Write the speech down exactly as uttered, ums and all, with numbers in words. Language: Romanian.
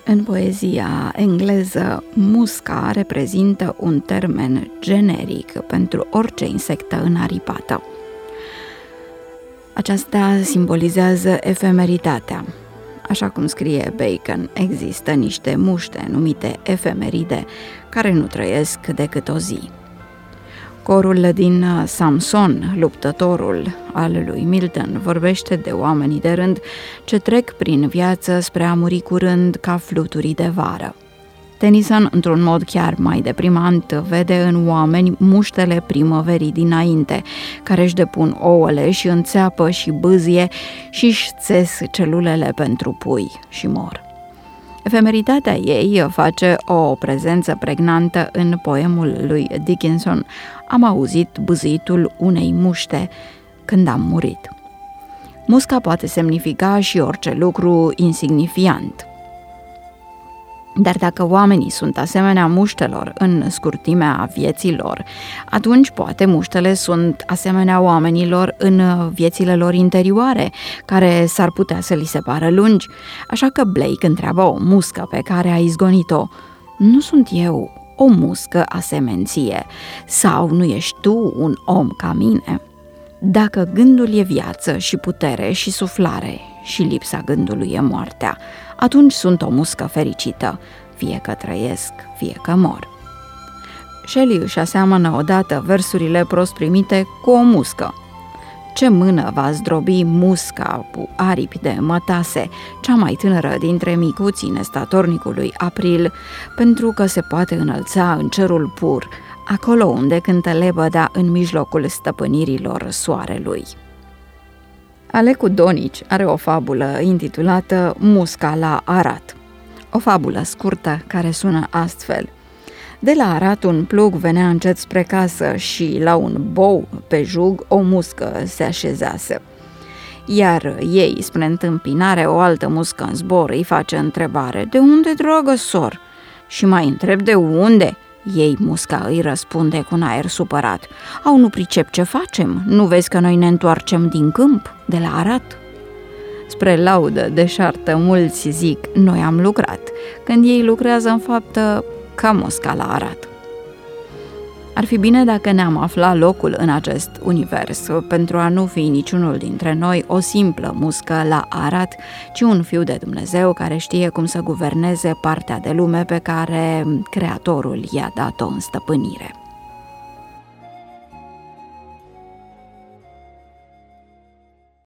În poezia engleză, musca reprezintă un termen generic pentru orice insectă înaripată. Aceasta simbolizează efemeritatea. Așa cum scrie Bacon, există niște muște numite efemeride care nu trăiesc decât o zi. Corul din Samson, luptătorul al lui Milton, vorbește de oamenii de rând ce trec prin viață spre a muri curând ca fluturii de vară. Tennyson, într-un mod chiar mai deprimant, vede în oameni muștele primăverii dinainte, care își depun ouăle și înțeapă și bâzie și își țes celulele pentru pui și mor. Efemeritatea ei face o prezență pregnantă în poemul lui Dickinson, Am auzit bâzitul unei muște când am murit. Musca poate semnifica și orice lucru insignifiant. Dar dacă oamenii sunt asemenea muștelor în scurtimea vieții lor, atunci poate muștele sunt asemenea oamenilor în viețile lor interioare, care s-ar putea să li se pară lungi. Așa că Blake întreabă o muscă pe care a izgonit-o: nu sunt eu o muscă asemenție? Sau nu ești tu un om ca mine? Dacă gândul e viață și putere și suflare și lipsa gândului e moartea, atunci sunt o muscă fericită, fie că trăiesc, fie că mor. Shelley își aseamănă odată versurile prost primite cu o muscă. Ce mână va zdrobi musca cu aripi de mătase, cea mai tânără dintre micuții nestatornicului April, pentru că se poate înălța în cerul pur, acolo unde cântă lebăda în mijlocul stăpânirilor soarelui. Alecu Donici are o fabulă intitulată Musca la Arat. O fabulă scurtă care sună astfel: de la Arat un plug venea încet spre casă și la un bou pe jug o muscă se așezase. Iar ei, spre întâmpinare, o altă muscă în zbor îi face întrebare: de unde, dragă sor? Și mai întreb: de unde? Ei, musca, îi răspunde cu un aer supărat: au, nu pricep ce facem, nu vezi că noi ne întoarcem din câmp, de la Arat? Spre laudă deșartă mulți zic: noi am lucrat, când ei lucrează în faptă ca musca la Arat. Ar fi bine dacă ne-am aflat locul în acest univers, pentru a nu fi niciunul dintre noi o simplă muscă la Arat, ci un fiu de Dumnezeu care știe cum să guverneze partea de lume pe care Creatorul i-a dat-o în stăpânire.